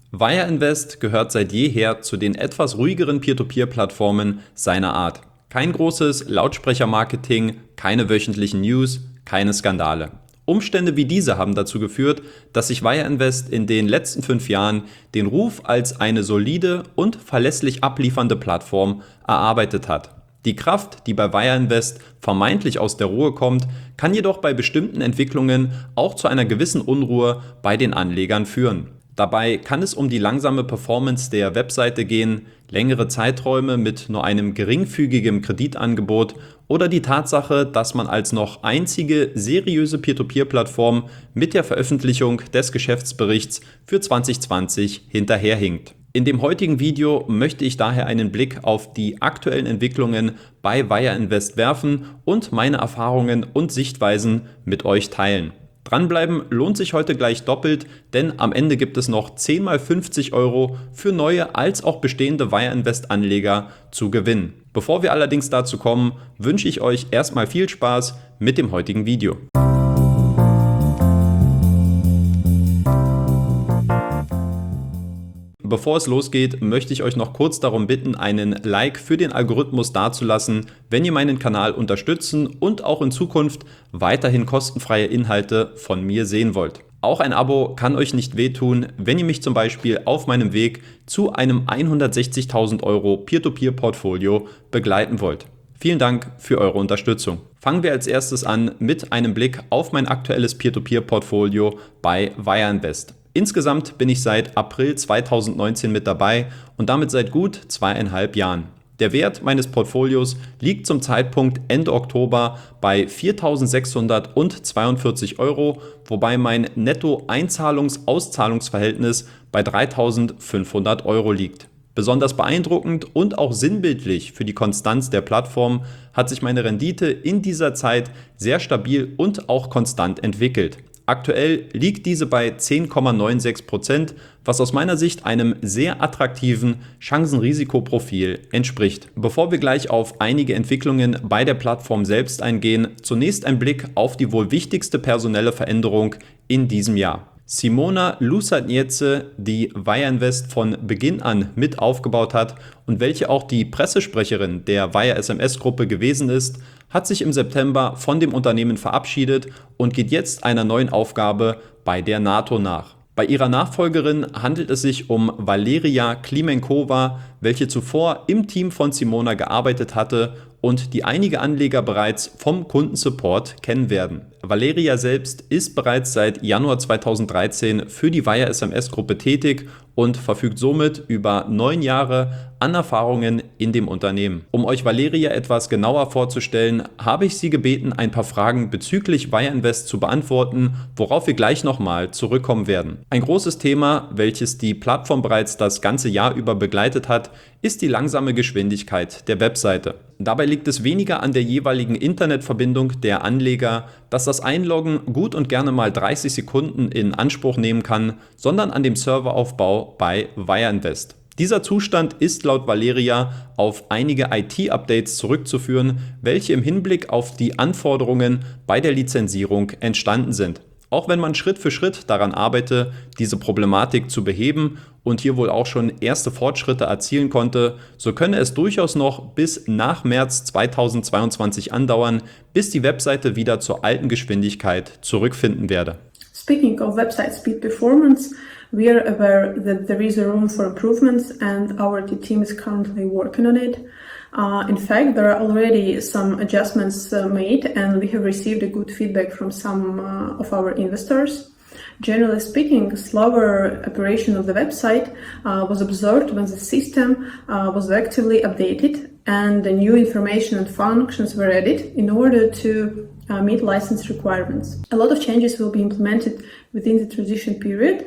Wire Invest gehört seit jeher zu den etwas ruhigeren Peer-to-Peer-Plattformen seiner Art. Kein großes Lautsprechermarketing, keine wöchentlichen News, keine Skandale. Umstände wie diese haben dazu geführt, dass sich Wire Invest in den letzten 5 Jahren den Ruf als eine solide und verlässlich abliefernde Plattform erarbeitet hat. Die Kraft, die bei Wire Invest vermeintlich aus der Ruhe kommt, kann jedoch bei bestimmten Entwicklungen auch zu einer gewissen Unruhe bei den Anlegern führen. Dabei kann es um die langsame Performance der Webseite gehen, längere Zeiträume mit nur einem geringfügigen Kreditangebot oder die Tatsache, dass man als noch einzige seriöse Peer-to-Peer-Plattform mit der Veröffentlichung des Geschäftsberichts für 2020 hinterherhinkt. In dem heutigen Video möchte ich daher einen Blick auf die aktuellen Entwicklungen bei Wire Invest werfen und meine Erfahrungen und Sichtweisen mit euch teilen. Dranbleiben lohnt sich heute gleich doppelt, denn am Ende gibt es noch 10 mal 50 € für neue als auch bestehende Wire Invest Anleger zu gewinnen. Bevor wir allerdings dazu kommen, wünsche ich euch erstmal viel Spaß mit dem heutigen Video. Bevor es losgeht, möchte ich euch noch kurz darum bitten, einen Like für den Algorithmus dazulassen, wenn ihr meinen Kanal unterstützen und auch in Zukunft weiterhin kostenfreie Inhalte von mir sehen wollt. Auch ein Abo kann euch nicht wehtun, wenn ihr mich zum Beispiel auf meinem Weg zu einem 160.000 € Peer-to-Peer-Portfolio begleiten wollt. Vielen Dank für eure Unterstützung. Fangen wir als erstes an mit einem Blick auf mein aktuelles Peer-to-Peer-Portfolio bei Wire Invest. Insgesamt bin ich seit April 2019 mit dabei und damit seit gut 2,5 Jahren. Der Wert meines Portfolios liegt zum Zeitpunkt Ende Oktober bei 4.642 €, wobei mein Netto-Einzahlungs-Auszahlungsverhältnis bei 3.500 € liegt. Besonders beeindruckend und auch sinnbildlich für die Konstanz der Plattform hat sich meine Rendite in dieser Zeit sehr stabil und auch konstant entwickelt. Aktuell liegt diese bei 10,96%, was aus meiner Sicht einem sehr attraktiven Chancen-Risiko-Profil entspricht. Bevor wir gleich auf einige Entwicklungen bei der Plattform selbst eingehen, zunächst ein Blick auf die wohl wichtigste personelle Veränderung in diesem Jahr. Simona Lusatniece, die Wire Invest von Beginn an mit aufgebaut hat und welche auch die Pressesprecherin der Wire SMS-Gruppe gewesen ist, hat sich im September von dem Unternehmen verabschiedet und geht jetzt einer neuen Aufgabe bei der NATO nach. Bei ihrer Nachfolgerin handelt es sich um Valeria Klimenkova, welche zuvor im Team von Simona gearbeitet hatte und die einige Anleger bereits vom Kundensupport kennen werden. Valeria selbst ist bereits seit Januar 2013 für die Wire SMS-Gruppe tätig und verfügt somit über 9 Jahre an Erfahrungen in dem Unternehmen. Um euch Valeria etwas genauer vorzustellen, habe ich sie gebeten, ein paar Fragen bezüglich Wire Invest zu beantworten, worauf wir gleich nochmal zurückkommen werden. Ein großes Thema, welches die Plattform bereits das ganze Jahr über begleitet hat, ist die langsame Geschwindigkeit der Webseite. Dabei liegt es weniger an der jeweiligen Internetverbindung der Anleger, dass das Einloggen gut und gerne mal 30 Sekunden in Anspruch nehmen kann, sondern an dem Serveraufbau bei Wire Invest. Dieser Zustand ist laut Valeria auf einige IT-Updates zurückzuführen, welche im Hinblick auf die Anforderungen bei der Lizenzierung entstanden sind. Auch wenn man Schritt für Schritt daran arbeite, diese Problematik zu beheben und hier wohl auch schon erste Fortschritte erzielen konnte, so könne es durchaus noch bis nach März 2022 andauern, bis die Webseite wieder zur alten Geschwindigkeit zurückfinden werde. Speaking of website speed performance, we are aware that there is a room for improvements and our team is currently working on it. In fact, there are already some adjustments made and we have received a good feedback from some of our investors. Generally speaking, slower operation of the website was observed when the system was actively updated and the new information and functions were added in order to meet license requirements. A lot of changes will be implemented within the transition period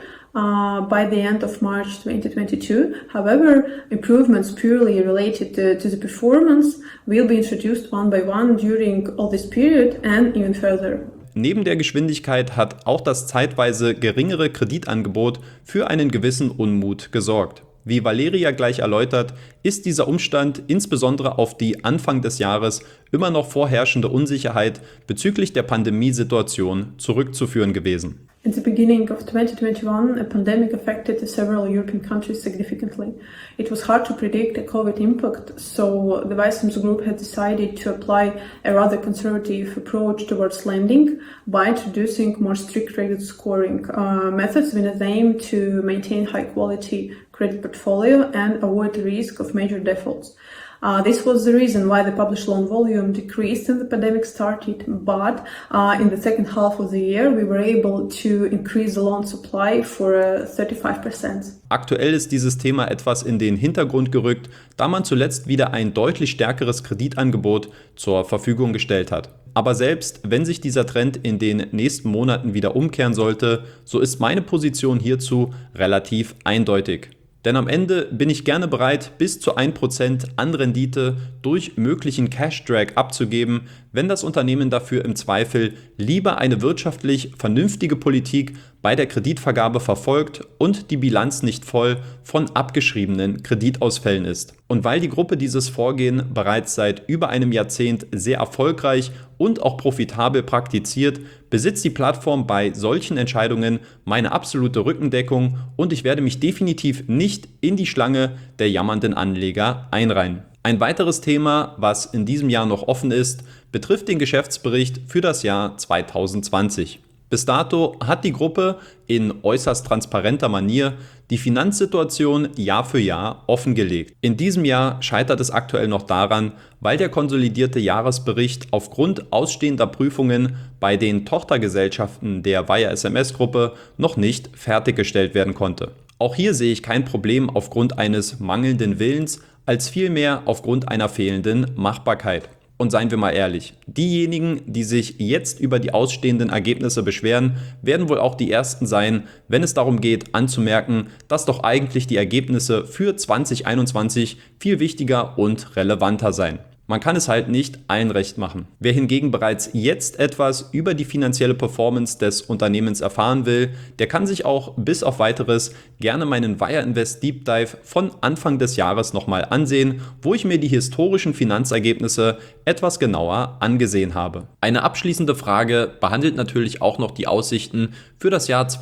by the end of March 2022. However, improvements purely related to the performance will be introduced one by one during all this period and even further. Neben der Geschwindigkeit hat auch das zeitweise geringere Kreditangebot für einen gewissen Unmut gesorgt. Wie Valeria gleich erläutert, ist dieser Umstand insbesondere auf die Anfang des Jahres immer noch vorherrschende Unsicherheit bezüglich der Pandemiesituation zurückzuführen gewesen. In the beginning of 2021, a pandemic affected several European countries significantly. It was hard to predict a COVID impact, so the Weissens Group had decided to apply a rather conservative approach towards lending by introducing more strict credit scoring methods with an aim to maintain high-quality credit portfolio and avoid the risk of major defaults. This was the reason why the published loan volume decreased when the pandemic started, but in the second half of the year we were able to increase the loan supply for 35%. Aktuell ist dieses Thema etwas in den Hintergrund gerückt, da man zuletzt wieder ein deutlich stärkeres Kreditangebot zur Verfügung gestellt hat. Aber selbst wenn sich dieser Trend in den nächsten Monaten wieder umkehren sollte, so ist meine Position hierzu relativ eindeutig. Denn am Ende bin ich gerne bereit, bis zu 1% an Rendite durch möglichen Cash-Drag abzugeben, wenn das Unternehmen dafür im Zweifel lieber eine wirtschaftlich vernünftige Politik bei der Kreditvergabe verfolgt und die Bilanz nicht voll von abgeschriebenen Kreditausfällen ist. Und weil die Gruppe dieses Vorgehen bereits seit über einem Jahrzehnt sehr erfolgreich und auch profitabel praktiziert, besitzt die Plattform bei solchen Entscheidungen meine absolute Rückendeckung und ich werde mich definitiv nicht in die Schlange der jammernden Anleger einreihen. Ein weiteres Thema, was in diesem Jahr noch offen ist, betrifft den Geschäftsbericht für das Jahr 2020. Bis dato hat die Gruppe in äußerst transparenter Manier die Finanzsituation Jahr für Jahr offengelegt. In diesem Jahr scheitert es aktuell noch daran, weil der konsolidierte Jahresbericht aufgrund ausstehender Prüfungen bei den Tochtergesellschaften der Via SMS-Gruppe noch nicht fertiggestellt werden konnte. Auch hier sehe ich kein Problem aufgrund eines mangelnden Willens, als vielmehr aufgrund einer fehlenden Machbarkeit. Und seien wir mal ehrlich, diejenigen, die sich jetzt über die ausstehenden Ergebnisse beschweren, werden wohl auch die Ersten sein, wenn es darum geht, anzumerken, dass doch eigentlich die Ergebnisse für 2021 viel wichtiger und relevanter seien. Man kann es halt nicht allen recht machen. Wer hingegen bereits jetzt etwas über die finanzielle Performance des Unternehmens erfahren will, der kann sich auch bis auf Weiteres gerne meinen Via Invest Deep Dive von Anfang des Jahres nochmal ansehen, wo ich mir die historischen Finanzergebnisse etwas genauer angesehen habe. Eine abschließende Frage behandelt natürlich auch noch die Aussichten für das Jahr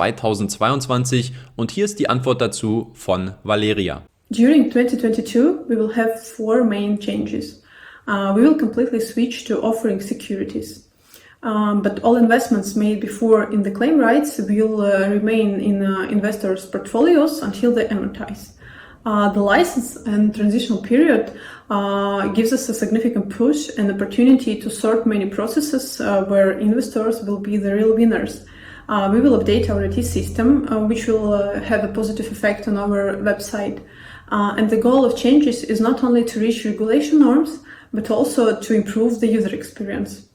2022 und hier ist die Antwort dazu von Valeria. During 2022, we will have 4 main changes. We will completely switch to offering securities. But all investments made before in the claim rights will remain in investors' portfolios until they amortize. The license and transitional period gives us a significant push and opportunity to sort many processes where investors will be the real winners. We will update our IT system, which will have a positive effect on our website. And the goal of changes is not only to reach regulation norms, but also to improve the user experience.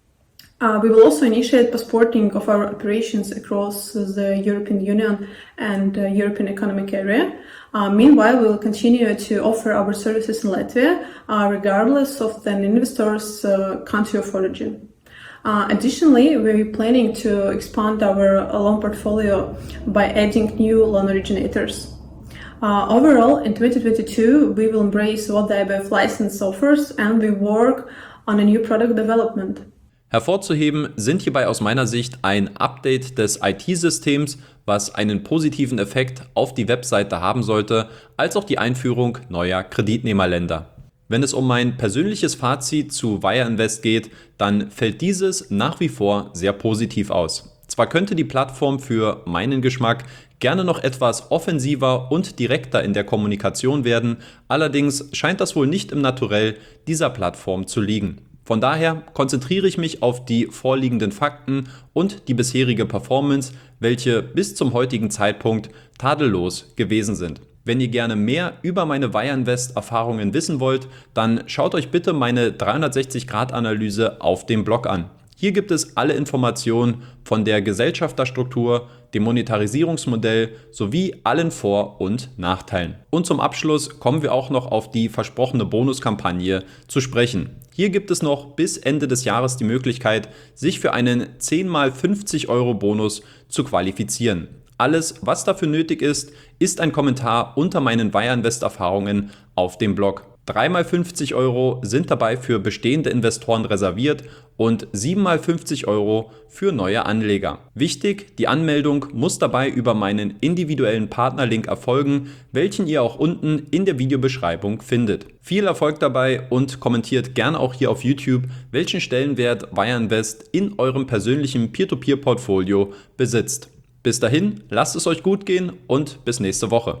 We will also initiate passporting of our operations across the European Union and European Economic Area. Meanwhile, we will continue to offer our services in Latvia, regardless of the investor's country of origin. Additionally, we're planning to expand our loan portfolio by adding new loan originators. Overall, in 2022, we will embrace what the IBF license offers and we work on a new product development. Hervorzuheben sind hierbei aus meiner Sicht ein Update des IT-Systems, was einen positiven Effekt auf die Webseite haben sollte, als auch die Einführung neuer Kreditnehmerländer. Wenn es um mein persönliches Fazit zu Via Invest geht, dann fällt dieses nach wie vor sehr positiv aus. Zwar könnte die Plattform für meinen Geschmack gerne noch etwas offensiver und direkter in der Kommunikation werden, allerdings scheint das wohl nicht im Naturell dieser Plattform zu liegen. Von daher konzentriere ich mich auf die vorliegenden Fakten und die bisherige Performance, welche bis zum heutigen Zeitpunkt tadellos gewesen sind. Wenn ihr gerne mehr über meine Via Invest Erfahrungen wissen wollt, dann schaut euch bitte meine 360-Grad-Analyse auf dem Blog an. Hier gibt es alle Informationen von der Gesellschafterstruktur, dem Monetarisierungsmodell sowie allen Vor- und Nachteilen. Und zum Abschluss kommen wir auch noch auf die versprochene Bonuskampagne zu sprechen. Hier gibt es noch bis Ende des Jahres die Möglichkeit, sich für einen 10x50 € Bonus zu qualifizieren. Alles, was dafür nötig ist, ist ein Kommentar unter meinen Via Invest Erfahrungen auf dem Blog. 3 mal 50 Euro sind dabei für bestehende Investoren reserviert und 7 mal 50 Euro für neue Anleger. Wichtig, die Anmeldung muss dabei über meinen individuellen Partnerlink erfolgen, welchen ihr auch unten in der Videobeschreibung findet. Viel Erfolg dabei und kommentiert gerne auch hier auf YouTube, welchen Stellenwert Wireinvest in eurem persönlichen Peer-to-Peer-Portfolio besitzt. Bis dahin, lasst es euch gut gehen und bis nächste Woche.